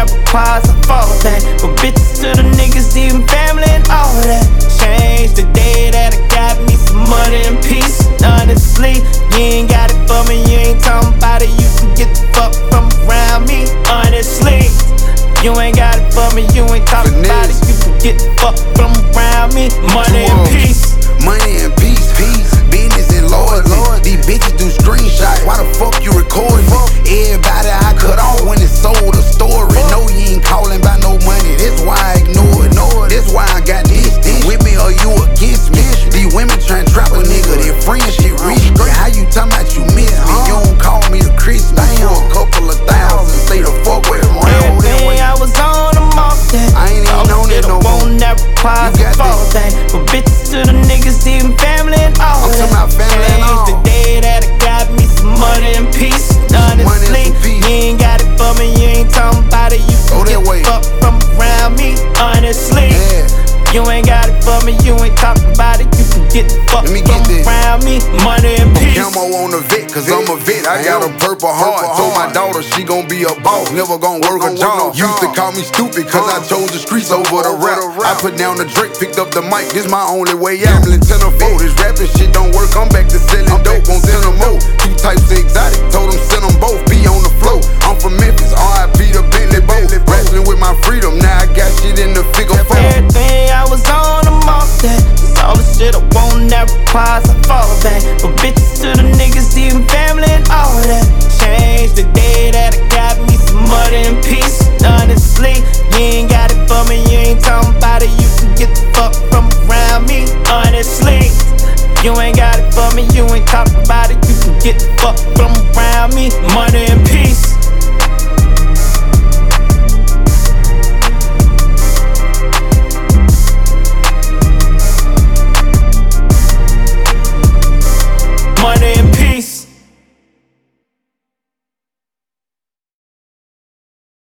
never pause, I fall back. But bitches to the niggas, even family and all that. Change the day that I got me some money and peace. Honestly, you ain't got it for me, you ain't talking about it. You can get the fuck from around me. Honestly, you ain't got it for me, you ain't talking about it. You can get the fuck from around me. Money and peace. Money and peace, business and loyalty. These bitches do screenshots. Why the fuck you recording me? Everybody I cut off when it sold a story. No, you ain't calling about no money. That's why I ignore it. That's why I got this. With me or you against me? These women trying to trap a nigga. Their friendship rich. How you talking about you miss me? You don't call me the Christmas for a couple of thousand. Stay the fuck with them. Everything I was on, I'm off that. I ain't even on that no more. Won't never pause, I fall back. But bitches to the niggas, even family and all I'm that. talking about family and all. Change the day that I got me some money and peace. Honestly, you ain't got it for me, you ain't talking about it. You can get the fuck from around me. Honestly, you ain't got it for me, you ain't talking about it. You can get the fuck from around me. Money and peace. Camo on the vet, cause I'm a vet. I got a purple heart. Told my daughter she gon' be a boss, never gon' work a job. Used to call me stupid cause I chose the streets over the rap. I put down the drink, picked up the mic, this my only way out. Gambling 10 or 4, this rapping shit don't work, I'm back to selling dope on 10 or more. 2 types of exotic, told them send them both, be on the flow. I'm from Memphis, R.I.P. the Bentley boat. Wrestling with my freedom, now I got shit in the figure 4. Everything I was on, I'm off that. It's all the shit I won't never pause, I fall back. But bitches to the niggas, even family and all that. Change the day that I got me some money and peace. Honestly, you ain't got it for me, you ain't talking about it. You can get the fuck from around me. Honestly, you ain't got it for me, you ain't talking about it. You can get the fuck from around me. Money and peace.